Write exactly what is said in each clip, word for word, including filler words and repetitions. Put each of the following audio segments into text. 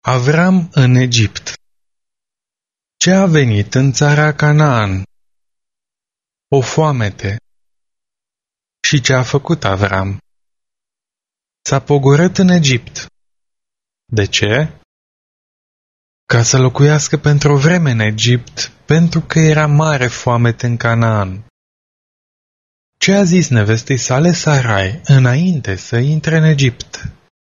Avram în Egipt. Ce a venit în țara Canaan? O foamete. Și ce a făcut Avram? S-a pogorât în Egipt. De ce? Ca să locuiască pentru o vreme în Egipt, pentru că era mare foamete în Canaan. Ce a zis nevestei sale Sarai înainte să intre în Egipt?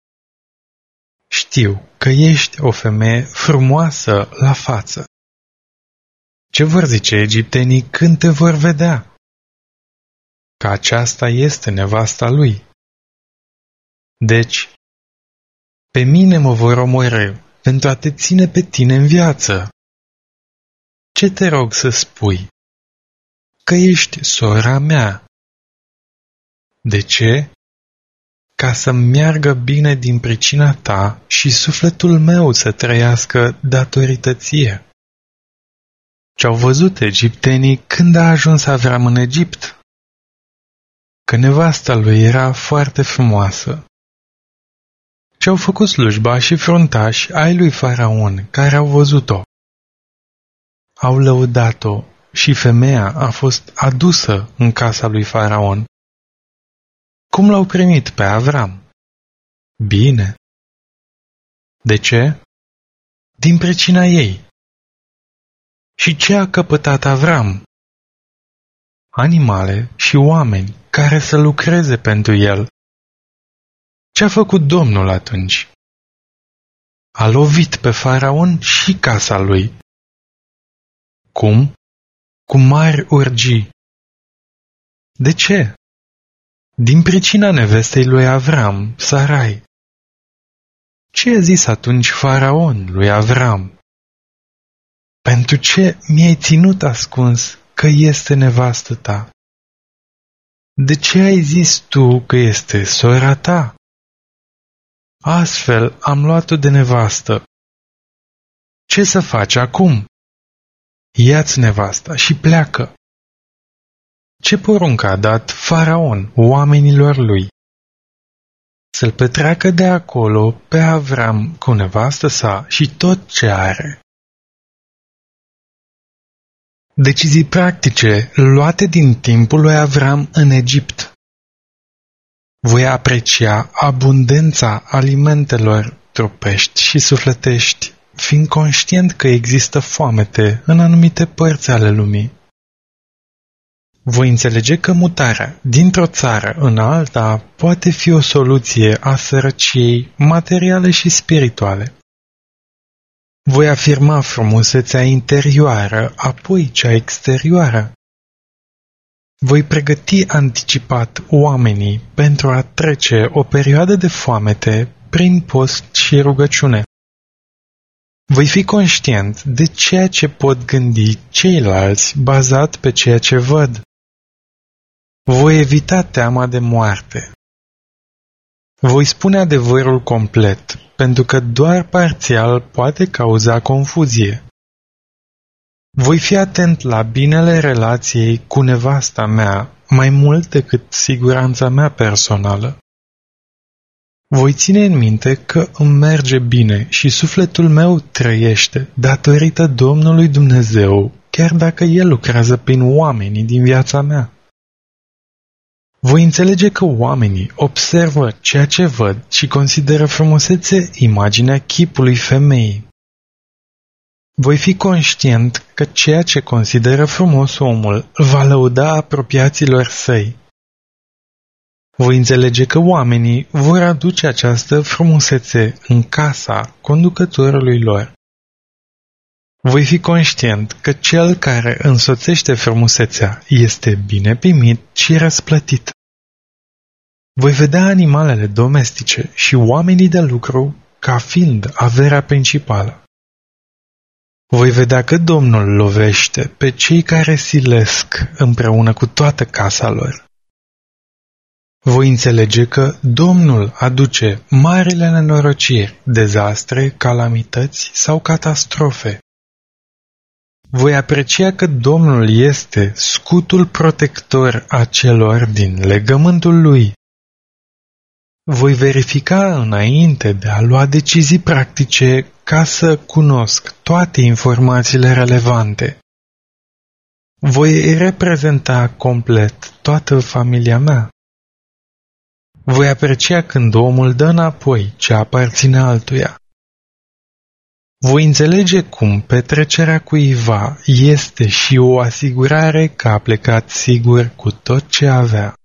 Știu că ești o femeie frumoasă la față. Ce vor zice egiptenii când te vor vedea? Că aceasta este nevasta lui. Deci, pe mine mă vor omorî pentru a te ține pe tine în viață. Ce te rog să spui? Că ești sora mea. De ce? Ca să-mi meargă bine din pricina ta și sufletul meu să trăiască datorită ție. Ce-au văzut egiptenii când a ajuns Avram în Egipt? Că nevasta lui era foarte frumoasă. Ce-au făcut slujba și fruntași ai lui Faraon care au văzut-o? Au lăudat-o și femeia a fost adusă în casa lui Faraon. Cum l-au primit pe Avram? Bine. De ce? Din pricina ei. Și ce a căpătat Avram? Animale și oameni care să lucreze pentru el. Ce-a făcut Domnul atunci? A lovit pe Faraon și casa lui. Cum? Cu mari urgii. De ce? Din pricina nevestei lui Avram, Sarai. Ce a zis atunci Faraon lui Avram? Pentru ce mi-ai ținut ascuns că este nevastă ta? De ce ai zis tu că este sora ta? Astfel am luat-o de nevastă. Ce să faci acum? Ia-ți nevasta și pleacă. Ce poruncă a dat Faraon oamenilor lui? Să-l petreacă de acolo pe Avram cu nevastă sa și tot ce are. Decizii practice luate din timpul lui Avram în Egipt. Voi aprecia abundența alimentelor trupești și sufletești, fiind conștient că există foamete în anumite părți ale lumii. Voi înțelege că mutarea dintr-o țară în alta poate fi o soluție a sărăciei materiale și spirituale. Voi afirma frumusețea interioară, apoi cea exterioară. Voi pregăti anticipat oamenii pentru a trece o perioadă de foamete prin post și rugăciune. Voi fi conștient de ceea ce pot gândi ceilalți bazat pe ceea ce văd. Voi evita teama de moarte. Voi spune adevărul complet, pentru că doar parțial poate cauza confuzie. Voi fi atent la binele relației cu nevasta mea, mai mult decât siguranța mea personală. Voi ține în minte că îmi merge bine și sufletul meu trăiește datorită Domnului Dumnezeu, chiar dacă El lucrează prin oamenii din viața mea. Voi înțelege că oamenii observă ceea ce văd și consideră frumusețe imaginea chipului femeii. Voi fi conștient că ceea ce consideră frumos omul va lăuda apropiaților săi. Voi înțelege că oamenii vor aduce această frumusețe în casa conducătorului lor. Voi fi conștient că cel care însoțește frumusețea este bine primit și răsplătit. Voi vedea animalele domestice și oamenii de lucru ca fiind averea principală. Voi vedea că Domnul lovește pe cei care silesc împreună cu toată casa lor. Voi înțelege că Domnul aduce marile nenorociri, dezastre, calamități sau catastrofe. Voi aprecia că Domnul este scutul protector a celor din legământul Lui. Voi verifica înainte de a lua decizii practice ca să cunosc toate informațiile relevante. Voi reprezenta complet toată familia mea. Voi aprecia când omul dă înapoi ce aparține altuia. Voi înțelege cum petrecerea cuiva este și o asigurare că a plecat sigur cu tot ce avea.